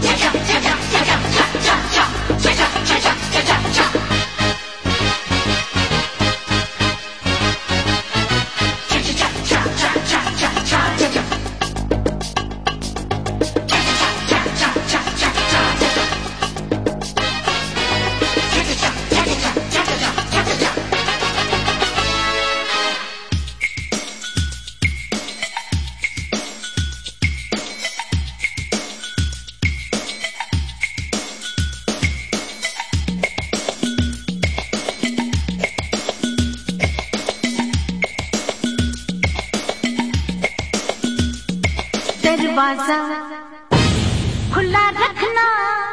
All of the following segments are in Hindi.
दरवाजा खुला रखना,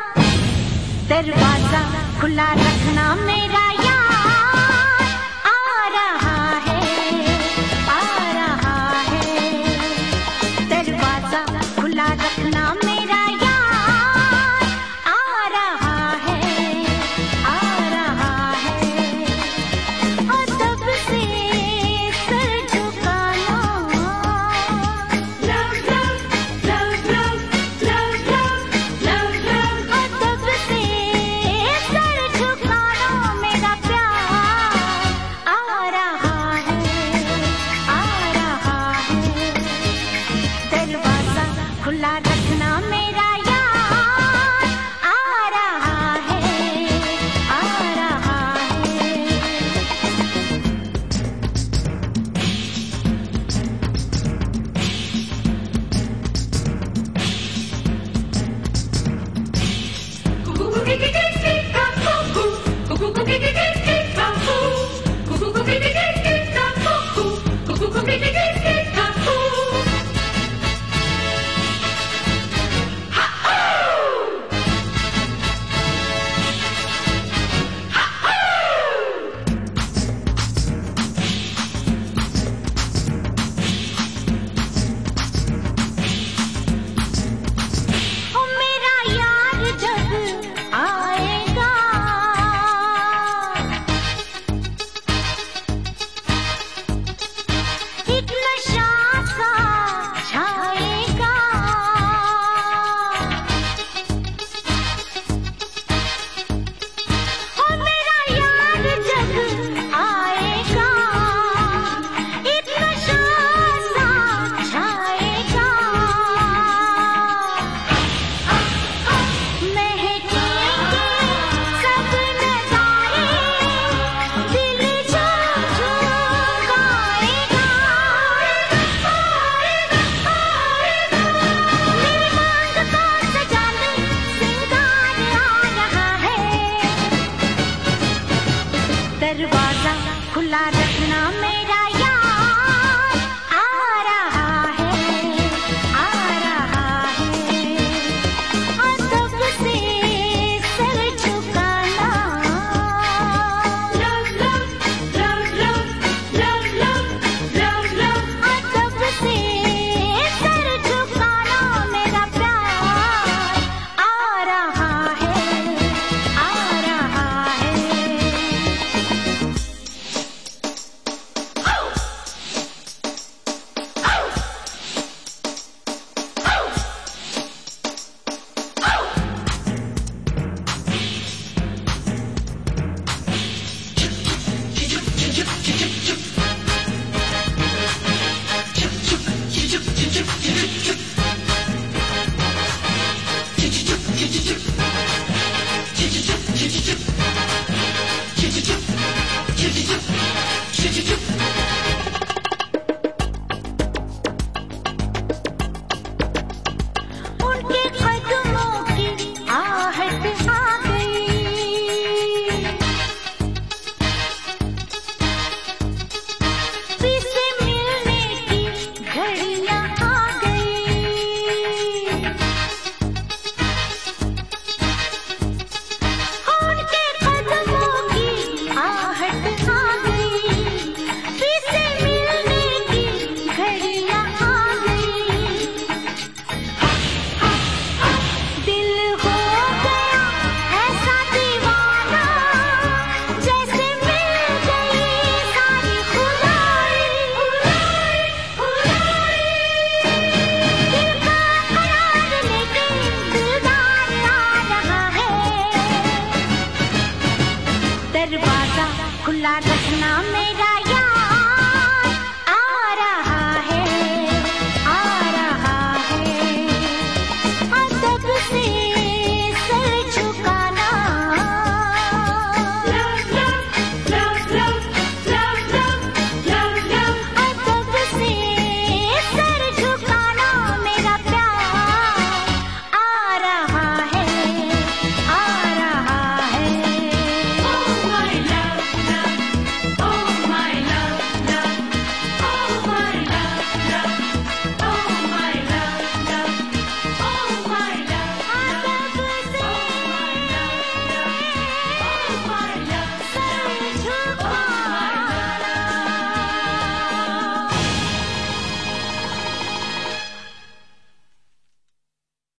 दरवाजा खुला रखना, मेरा यार आ रहा है, आ रहा है। दरवाजा खुला रखना, मेरा यार आ रहा है, आ रहा है। अदब से सर झुकाना, अदब से सर झुकाना, मेरा प्यार आ रहा है, आ रहा है। दरवाजा खुला रखना, मेरा यार आ रहा है, आ रहा है। ओ मेरा यार जब आएगा, एक नशा सा छाएगा। ओ मेरा यार जब आएगा, एक नशा सा छाएगा। महकेंगे सब नज़ारे, दिल झूम झूम गाएगा। मेरी मांग को सजा ले, सिंगार आ रहा है। दरवाजा खुला रखना, मेरा यार आ रहा है, आ रहा है। अदब से सर झुकाना, अदब से सर झुकाना, मेरा प्यार आ रहा है, आ रहा है।